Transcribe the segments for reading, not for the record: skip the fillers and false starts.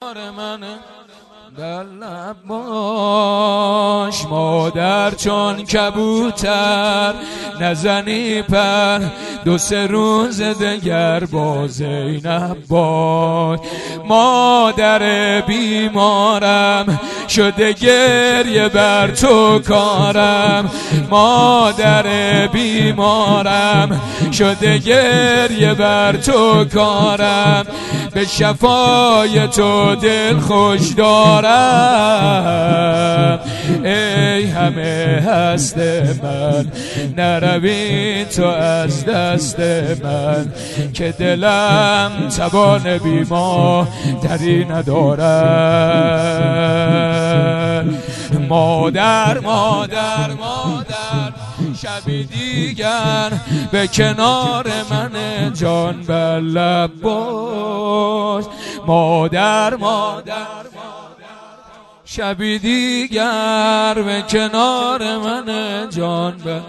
کنار من بر لب باش. مادر چون کبوتر نزنی پر، 2-3 روز دگر با زینب باش. مادر بیمارم شده گریه بر تو کارم، مادر بیمارم شده گریه بر تو کارم. به شفای تو دل خوش دارم، ای همه هست من نروی تو از دست من، که دلم توان بیمادری ندارد. مادر مادر مادر شبی دیگر به کنار من جان بر لب باش. مادر مادر شبی دیگر به کنار من جان بر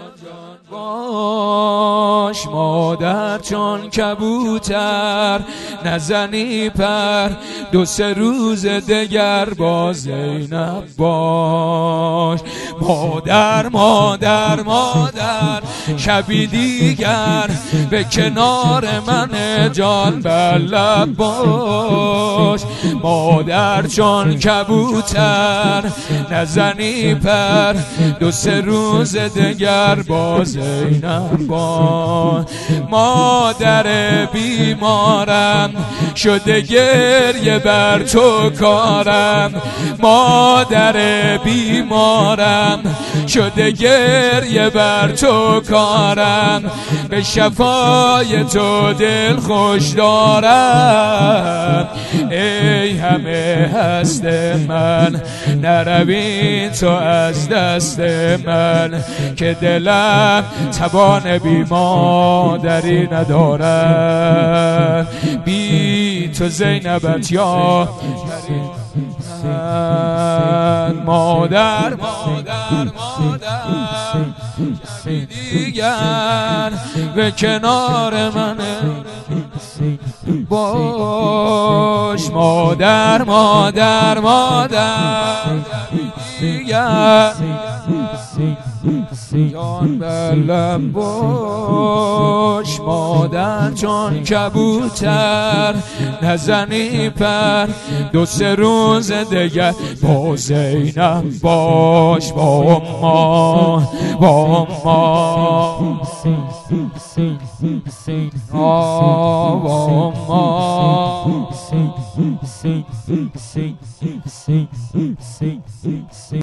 باش. مادر چون کبوتر نزنی پر، 2-3 روز دگر با زینب باش. مادر مادر مادر شبی دیگر به کنار من جان بر لب باش. مادر چون کبوتر نزنی پر، 2-3 روز دگر با زینب باش. مادر بیمارم شده گریه بر تو کارم، مادر بیمارم شده گریه بر تو کارم. به شفای تو دل خوش دارم، ای همه هست من نروی تو از دست من، که دلم توان بیمادری ندارد. بی تو زینبت یا مادر مادر مادر شبی دیگر به کنار من باش. مادر مادر مادر شبی دیگر جان بر لب باش. مادر چون کبوتر نزنی پر، 2-3 روز دگر با زینب باش. با ما با ما با ما